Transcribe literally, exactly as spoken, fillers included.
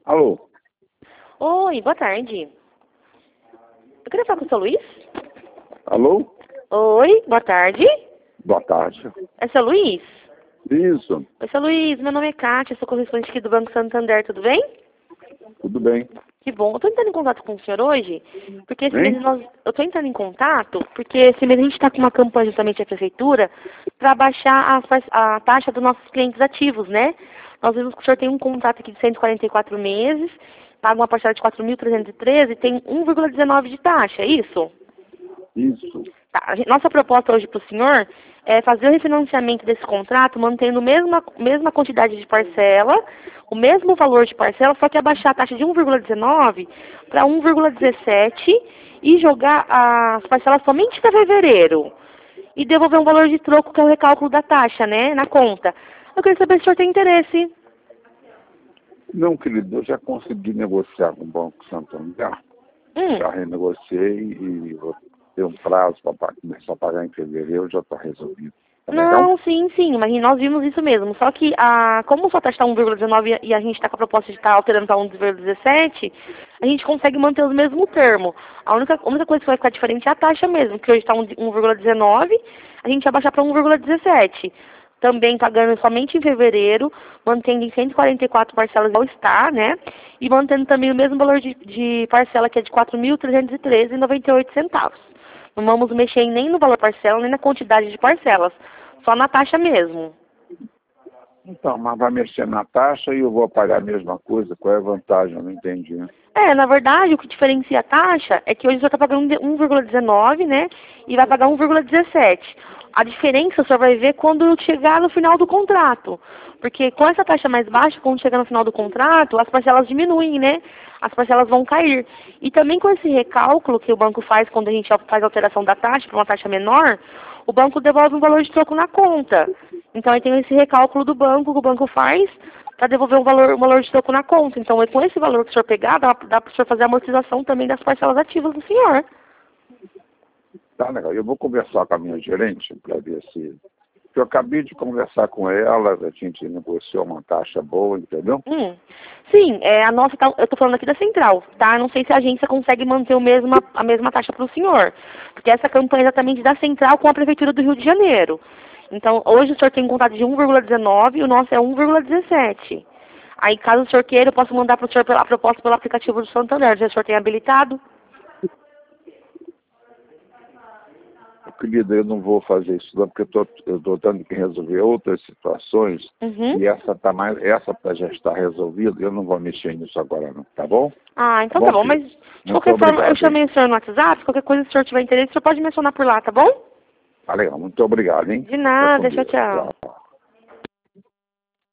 Alô? Oi, boa tarde. Eu queria falar com o seu Luiz. Alô? Oi, boa tarde. Boa tarde. É seu Luiz? Isso, Oi, seu Luiz, meu nome é Kátia, sou correspondente aqui do Banco Santander, tudo bem? tudo bem. Que bom. Eu tô entrando em contato com o senhor hoje, porque esse Hein? mês nós... Eu tô entrando em contato, porque esse mês a gente está com uma campanha justamente da Prefeitura para baixar a, fa- a taxa dos nossos clientes ativos, né? Nós vimos que o senhor tem um contrato aqui de cento e quarenta e quatro meses, paga uma parcela de quatro mil trezentos e treze e tem um vírgula dezenove de taxa, é isso? Isso. Tá, a gente- nossa proposta hoje para o senhor é fazer o refinanciamento desse contrato mantendo a mesma, mesma quantidade de parcela, o mesmo valor de parcela, só que abaixar a taxa de um vírgula dezenove para um vírgula dezessete e jogar as parcelas somente para fevereiro. E devolver um valor de troco, que é o recálculo da taxa, né, na conta. Eu queria saber se o senhor tem interesse. Não, querido, eu já consegui negociar com o Banco Santander. Hum. Já renegociei e vou ter um prazo para começar a pagar em fevereiro, já está resolvido. Tá legal? Não, sim, sim, mas nós vimos isso mesmo. Só que, a, como sua taxa está um vírgula dezenove e a gente está com a proposta de estar alterando para um vírgula dezessete, a gente consegue manter os mesmos termos. A única, a única coisa que vai ficar diferente é a taxa mesmo, que hoje está um vírgula dezenove, a gente vai baixar para um vírgula dezessete. Também pagando somente em fevereiro, mantendo em cento e quarenta e quatro parcelas ao está, né? E mantendo também o mesmo valor de, de parcela, que é de quatro mil trezentos e treze reais e noventa e oito centavos. Não vamos mexer nem no valor parcela, nem na quantidade de parcelas. Só na taxa mesmo. Então, mas vai mexer na taxa e eu vou pagar a mesma coisa. Qual é a vantagem? Eu não entendi. Né? É, na verdade, o que diferencia a taxa é que hoje o senhor está pagando um vírgula dezenove, né? E vai pagar um vírgula dezessete. A diferença o senhor vai ver quando chegar no final do contrato. Porque com essa taxa mais baixa, quando chegar no final do contrato, as parcelas diminuem, né? As parcelas vão cair. E também com esse recálculo que o banco faz quando a gente faz a alteração da taxa para uma taxa menor, o banco devolve um valor de troco na conta. Então aí tem esse recálculo do banco que o banco faz para devolver um valor, um valor de troco na conta. Então, com esse valor que o senhor pegar, dá, dá para o senhor fazer a amortização também das parcelas ativas do senhor. Tá legal. Eu vou conversar com a minha gerente para ver se... Eu acabei de conversar com ela, a gente negociou uma taxa boa, entendeu? Hum. Sim, é, a nossa, tá, eu estou falando aqui da Central, tá? Não sei se a agência consegue manter o mesma, a mesma taxa para o senhor. Porque essa campanha é exatamente da Central com a Prefeitura do Rio de Janeiro. Então, hoje o senhor tem um contrato de um vírgula dezenove e o nosso é um vírgula dezessete. Aí, caso o senhor queira, eu posso mandar para o senhor pela, a proposta pelo aplicativo do Santander. Já o senhor tem habilitado? Querida, eu não vou fazer isso não, porque eu estou tendo que resolver outras situações Uhum. e essa, tá mais, essa tá, já está resolvida, eu não vou mexer nisso agora não, tá bom? Ah, então Bom, tá bom, filho, mas de muito qualquer forma, obrigado, eu chamei hein? o senhor no WhatsApp, qualquer coisa, se o senhor tiver interesse, o senhor pode mencionar por lá, tá bom? Tá legal, muito obrigado, hein? De Fica com nada, tchau, Deus. tchau. Tchau.